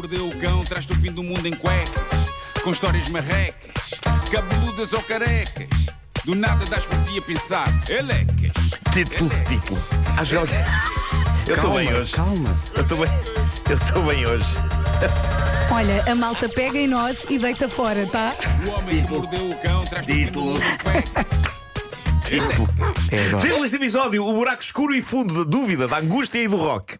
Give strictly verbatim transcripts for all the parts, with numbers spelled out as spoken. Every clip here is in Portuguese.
mordeu o cão traz-te o fim do mundo em cuecas, com histórias marrecas, cabeludas ou carecas. Do nada das por ti a pensar, elecas. Título, título. Ah, João, eu estou bem hoje. Calma. Eu estou bem. Eu estou bem hoje. Olha, a malta pega em nós e deita fora, tá? O homem que mordeu o cão traz-te o fim do mundo em cuecas. Título. É agora. Título deste episódio: o buraco escuro e fundo da dúvida, da angústia e do rock.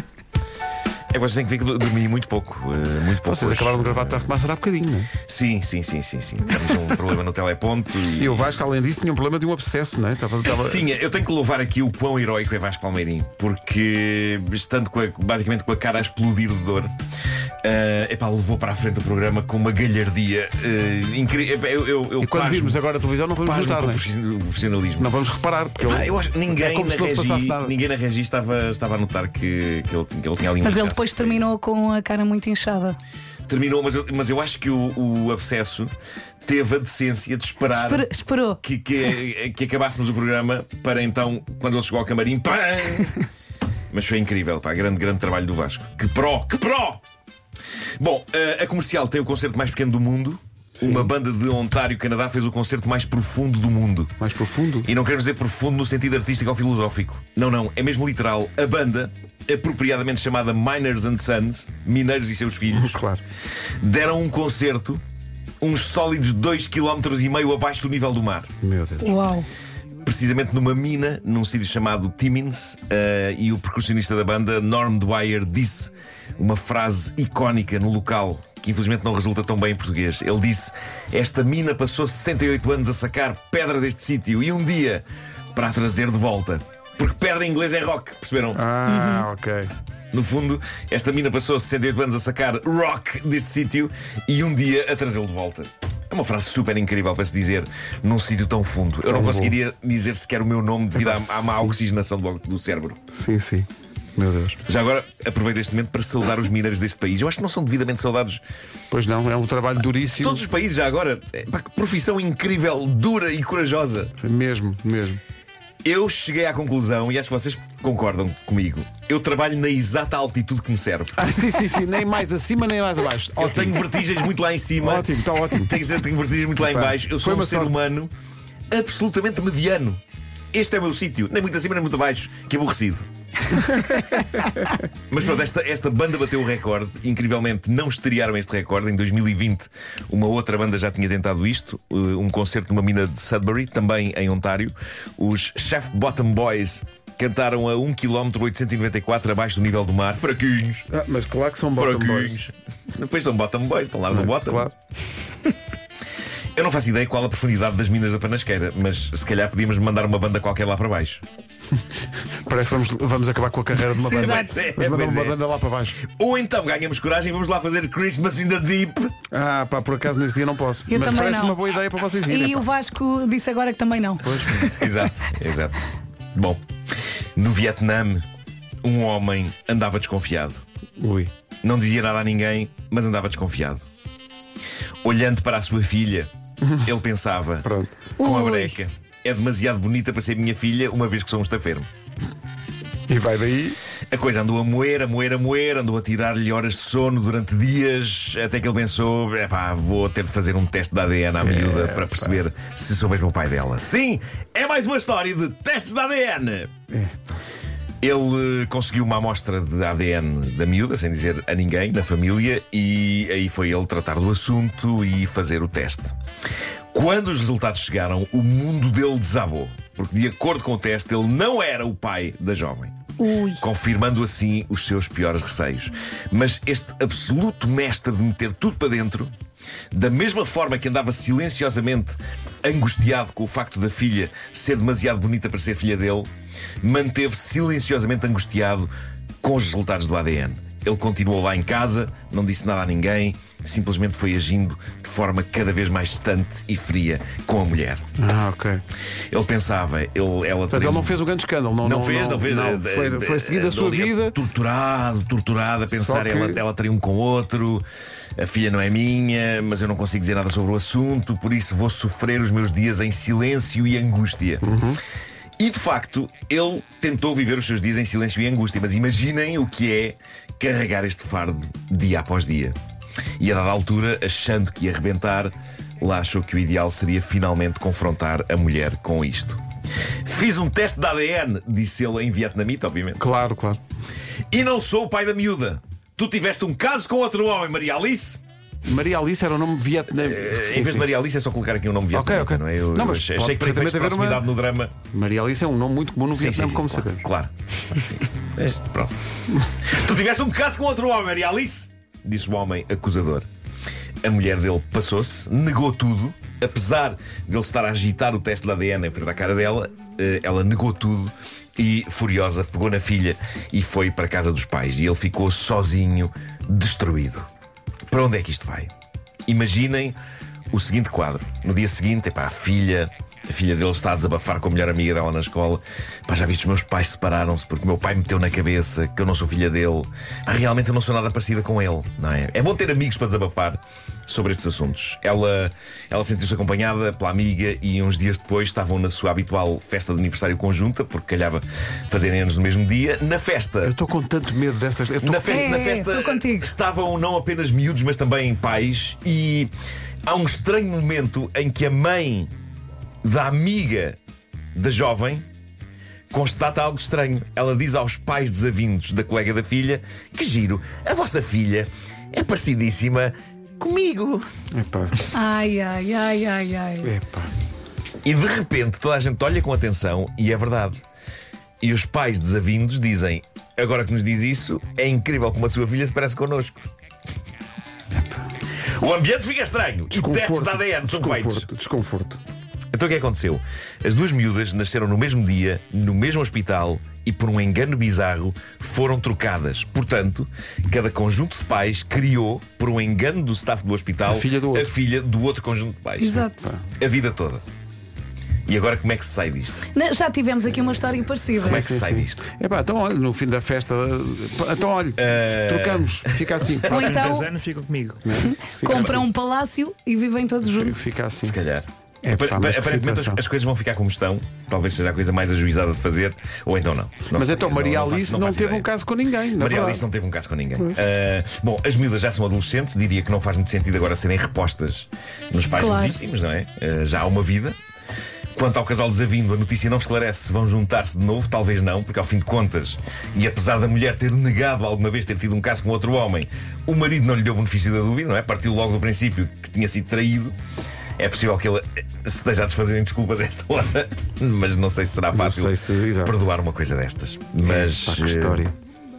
É, vocês têm que ver que dormi muito pouco. Uh, muito pouco Vocês hoje. acabaram de gravar de tarde, mas será bocadinho, não é? Sim, sim, sim, sim, sim. Temos um problema no teleponto e. E o Vasco, além disso, tinha um problema de um abscesso, não é? Estava, estava... Tinha, eu tenho que louvar aqui o quão heroico é Vasco Palmeirim, porque estando com a- basicamente com a cara a explodir de dor, uh, epá, levou para a frente o programa com uma galhardia uh, incrível. Eu, eu, eu E quando pasmo- virmos agora a televisão, não vamos pasmo notar, com não o é? profission- profissionalismo. Não vamos reparar, porque Ah, ele... eu acho que ninguém, É como na se não se passasse regi, nada. ninguém na regi estava, estava a notar que, que, ele, que ele tinha ali um Mas ele inchaço. depois terminou com a cara muito inchada. Terminou, mas eu, mas eu acho que o, o abscesso teve a decência de esperar Esper- esperou. que, que, que acabássemos o programa para então, quando ele chegou ao camarim, pá! Mas foi incrível, pá, grande, grande trabalho do Vasco. Que pró, que pró! Bom, a, a Comercial tem o concerto mais pequeno do mundo. Sim. Uma banda de Ontário, Canadá, fez o concerto mais profundo do mundo. Mais profundo. E não quero dizer profundo no sentido artístico ou filosófico. Não, não, é mesmo literal. A banda, apropriadamente chamada Miners and Sons, Mineiros e seus filhos, Claro. deram um concerto uns sólidos dois vírgula cinco quilómetros abaixo do nível do mar. Meu Deus. Uau. Precisamente numa mina, num sítio chamado Timmins, eh, e o percussionista da banda, Norm Dwyer, disse uma frase icónica no local, que infelizmente não resulta tão bem em português. Ele disse: esta mina passou sessenta e oito anos a sacar pedra deste sítio e um dia para a trazer de volta. Porque pedra em inglês é rock, perceberam? Ah, ok. No fundo, esta mina passou sessenta e oito anos a sacar rock deste sítio e um dia a trazê-lo de volta. É uma frase super incrível para se dizer num sítio tão fundo. Eu não Tão conseguiria dizer sequer o meu nome devido à, à má Sim. oxigenação do, do cérebro. Sim, sim. Meu Deus. Já agora aproveito este momento para saudar os mineiros deste país. Eu acho que não são devidamente saudados. Pois não, é um trabalho duríssimo. Todos os países, já agora. É, pá, que profissão incrível, dura e corajosa. Mesmo, mesmo. Eu cheguei à conclusão, e acho que vocês concordam comigo, eu trabalho na exata altitude que me serve. Ah, sim, sim, sim. Nem mais acima, nem mais abaixo. Eu Ótimo. tenho vertigens muito lá em cima. Ótimo, está ótimo. Tenho, que dizer, tenho vertigens muito lá em Epá, baixo. Eu foi sou um uma ser sorte. humano absolutamente mediano. Este é o meu sítio, nem muito acima nem muito abaixo. Que aborrecido. Mas pronto, esta, esta banda bateu o recorde. Incrivelmente não estrearam este recorde. Em dois mil e vinte, uma outra banda já tinha tentado isto. uh, Um concerto numa mina de Sudbury, também em Ontário. Os Shaft Bottom Boys cantaram a um quilómetro oitocentos e noventa e quatro abaixo do nível do mar. Fraquinhos. Ah, mas claro que são bottom boys. Fraquinhos. Depois são Bottom Boys, estão lá no bottom. Claro. Eu não faço ideia qual a profundidade das minas da Panasqueira, mas se calhar podíamos mandar uma banda qualquer lá para baixo. Parece que vamos, vamos acabar com a carreira de uma banda. Pois é, Vamos mandar pois uma é. banda lá para baixo. Ou então ganhamos coragem e vamos lá fazer Christmas in the Deep. Ah, pá, por acaso nesse dia não posso. Eu mas também parece não. uma boa ideia para vocês irem. E pá. o Vasco disse agora que também não. Exato, exato. Bom, no Vietnã, um homem andava desconfiado. Ui. Não dizia nada a ninguém, mas andava desconfiado. Olhando para a sua filha, ele pensava: Pronto. com a Ui. breca, é demasiado bonita para ser minha filha, uma vez que sou um estafermo. E vai daí. A coisa andou a moer, a moer, a moer, andou a tirar-lhe horas de sono durante dias, até que ele pensou: epá, vou ter de fazer um teste de A D N à miúda para perceber se sou mesmo o pai dela. Sim, é mais uma história de testes de A D N. É. Ele eh, conseguiu uma amostra de A D N da miúda, sem dizer a ninguém, na família, e aí foi ele tratar do assunto e fazer o teste. Quando os resultados chegaram, o mundo dele desabou, porque de acordo com o teste, ele não era o pai da jovem. Ui. Confirmando assim os seus piores receios. Mas este absoluto mestre de meter tudo para dentro, da mesma forma que andava silenciosamente angustiado com o facto da filha ser demasiado bonita para ser filha dele, manteve-se silenciosamente angustiado com os resultados do A D N. Ele continuou lá em casa, não disse nada a ninguém, simplesmente foi agindo de forma cada vez mais distante e fria com a mulher. Ah, ok. Ele pensava, ele, ela Portanto, teria- ele não fez o grande escândalo. Não, Não, fez, não, fez. eh, Foi, eh, foi seguindo a eh, sua ali, vida. Torturado, torturado, a pensar, que- ela, ela teria um com o outro. A filha não é minha, mas eu não consigo dizer nada sobre o assunto, por isso vou sofrer os meus dias em silêncio e angústia. Uhum. E de facto, ele tentou viver os seus dias em silêncio e angústia. Mas imaginem o que é carregar este fardo dia após dia. E a dada altura, achando que ia arrebentar, lá achou que o ideal seria finalmente confrontar a mulher com isto. Fiz um teste de A D N, disse ele em vietnamita, obviamente. Claro, claro. E não sou o pai da miúda. Tu tiveste um caso com outro homem, Maria Alice? Maria Alice era o nome vietnamita. Uh, em vez de Maria Alice é só colocar aqui um nome vietnamita, okay, okay. não é? Eu, não, eu mas achei, pode achei que para efeitos de proximidade uma... no drama. Maria Alice é um nome muito comum no sim, Vietnã, sim, sim, como claro, sabemos. Claro. Mas, pronto. Tu tiveste um caso com outro homem, Maria Alice? Disse o homem acusador. A mulher dele passou-se, negou tudo. Apesar de ele estar a agitar o teste de A D N em frente à cara dela, ela negou tudo e, furiosa, pegou na filha e foi para a casa dos pais. E ele ficou sozinho, destruído. Para onde é que isto vai? Imaginem o seguinte quadro. No dia seguinte, epá, a filha A filha dele está a desabafar com a melhor amiga dela na escola. Pá, já viste, os meus pais separaram-se porque o meu pai meteu na cabeça que eu não sou filha dele. Ah, realmente eu não sou nada parecida com ele, não é? É bom ter amigos para desabafar sobre estes assuntos. Ela, ela sentiu-se acompanhada pela amiga e uns dias depois estavam na sua habitual festa de aniversário conjunta, porque calhava fazerem anos no mesmo dia. Na festa... Eu estou com tanto medo dessas... Eu tô... Na festa, é, na festa contigo. estavam não apenas miúdos, mas também pais. E há um estranho momento em que a mãe da amiga da jovem constata algo estranho. Ela diz aos pais desavindos da colega da filha: que giro, a vossa filha é parecidíssima comigo. Epá. Ai, ai, ai, ai, ai. Epá. E de repente toda a gente olha com atenção e é verdade. E os pais desavindos dizem: agora que nos diz isso, é incrível como a sua filha se parece connosco. O ambiente fica estranho. E testes de A D N são feitos. Desconforto, desconforto. Então o que aconteceu? As duas miúdas nasceram no mesmo dia, no mesmo hospital, e por um engano bizarro foram trocadas. Portanto, cada conjunto de pais criou, por um engano do staff do hospital, A filha do outro. a filha do outro conjunto de pais. Exato. A vida toda. E agora como é que se sai disto? Não, já tivemos aqui uma história parecida. Como é que se Sim, sai sim. disto? Epá, então olha, no fim da festa. Então olha, Uh, trocamos, fica assim. Ou Próximos então- dez anos ficam comigo. Fica Compram assim. um palácio e vivem todos juntos. Fica assim. Se calhar. É, pá, Apa- mas que Aparentemente as, situação. as coisas vão ficar como estão. Talvez seja a coisa mais ajuizada de fazer. Ou então não. Não Mas sei. então Não- Maria não faço- Alice não, faço teve ideia. um caso com ninguém. na Maria verdade. Alice não teve um caso com ninguém. Uh, bom, as miúdas já são adolescentes. Diria que não faz muito sentido agora serem repostas nos pais Claro. legítimos, não é? Uh, já há uma vida. Quanto ao casal desavindo, a notícia não esclarece se vão juntar-se de novo. Talvez não, porque ao fim de contas, e apesar da mulher ter negado alguma vez ter tido um caso com outro homem, o marido não lhe deu o benefício da dúvida, não é? Partiu logo do princípio que tinha sido traído. É possível que ele se esteja a desfazer em desculpas a esta hora, mas não sei se será fácil sei se- exato. perdoar uma coisa destas. Mas Pá, que eh, história.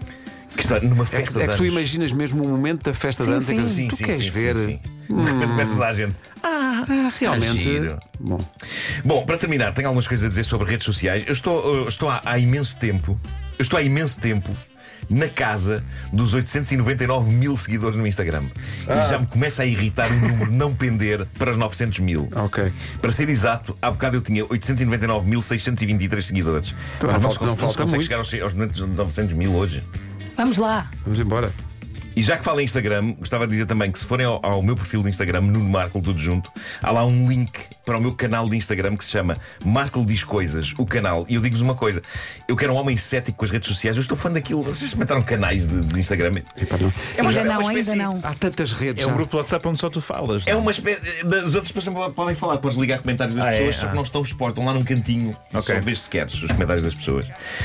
que história, numa É, festa que- é de que tu anos. imaginas mesmo o momento da festa Sim, de anos em que sim. Sim, tu sim, queres sim, ver. sim, sim. De repente começa a dar a gente. Ah, realmente. giro. Bom, Bom, para terminar, tenho algumas coisas a dizer sobre redes sociais. Eu estou, eu estou há, há imenso tempo, eu estou há imenso tempo na casa dos oitocentos e noventa e nove mil seguidores no Instagram. E já me começa a irritar o número não pender para os novecentos mil. ok. Para ser exato, há bocado eu tinha oitocentos e noventa e nove mil seiscentos e vinte e três seguidores. Não Pá, falta- não se falta consegue muito. chegar aos, aos novecentos mil hoje. Vamos lá. Vamos embora. E já que falo em Instagram, gostava de dizer também que se forem ao, ao meu perfil de Instagram, Nuno Marco, tudo junto, há lá um link para o meu canal de Instagram que se chama Marco Diz Coisas, o canal. E eu digo-vos uma coisa: eu quero um homem cético com as redes sociais, eu estou fã daquilo. Vocês experimentaram canais de, de Instagram? Epá, não. É uma- Ainda é uma não, espécie- ainda não. Há tantas redes. É um já. grupo de WhatsApp onde só tu falas. É uma espécie. As outras pessoas podem falar, podes ligar comentários das Ah, é? pessoas, só Ah. que não estão expostos, estão lá num cantinho. Ok. Só vês se queres os comentários das pessoas.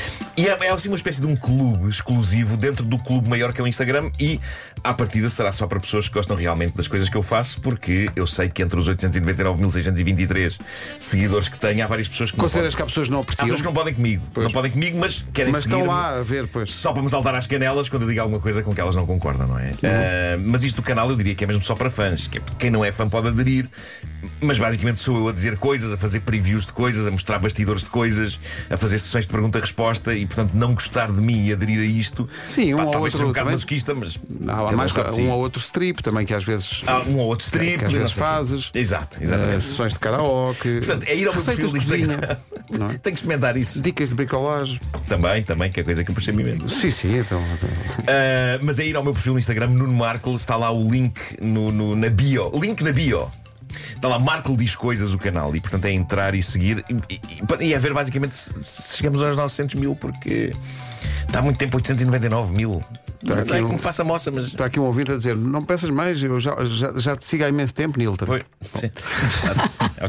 E é, é assim uma espécie de um clube exclusivo dentro do clube maior que é o Instagram. E à partida será só para pessoas que gostam realmente das coisas que eu faço, porque eu sei que entre os oitocentos e noventa e nove mil seiscentos e vinte e três seguidores que tenho, há várias pessoas que não Consideras podem. que há pessoas que não Há apreciam? pessoas que não podem comigo. Pois. Não podem comigo, mas querem Mas estão seguir-me. lá a ver, pois. Só para me saltar às canelas quando eu digo alguma coisa com que elas não concordam, não é? Ah, mas isto do canal eu diria que é mesmo só para fãs. Que é, quem não é fã pode aderir, mas basicamente sou eu a dizer coisas, a fazer previews de coisas, a mostrar bastidores de coisas, a fazer sessões de pergunta-resposta e, portanto, não gostar de mim e aderir a isto. Sim, um pá, ou talvez seja outro um bocado também. masoquista, mas. Não, há cada mais sabe de si. um ou outro strip também que às vezes. Há um ou outro strip, que às não vezes sei o quê. fazes. Exato, eh, exatamente. sessões de karaoke. Portanto, é ir ao meu receitas perfil de de Instagram. cozinha, não é? Tenho que experimentar isso. Dicas de bricolagem. Também, também, que é coisa que eu percebo imenso. Sim, sim, então. então. Uh, mas é ir ao meu perfil no Instagram, Nuno Marco, está lá o link no, no- na bio. Link na bio. Está lá, Marco diz coisas o canal. E portanto é entrar e seguir. E, e, e é ver basicamente se, se chegamos aos novecentos mil, porque está há muito tempo oitocentos e noventa e nove mil. Está aqui Não é que um- me faça moça, mas. Está aqui um ouvinte a dizer: não peças mais, eu já, já, já te sigo há imenso tempo, Nilton. Foi. Sim.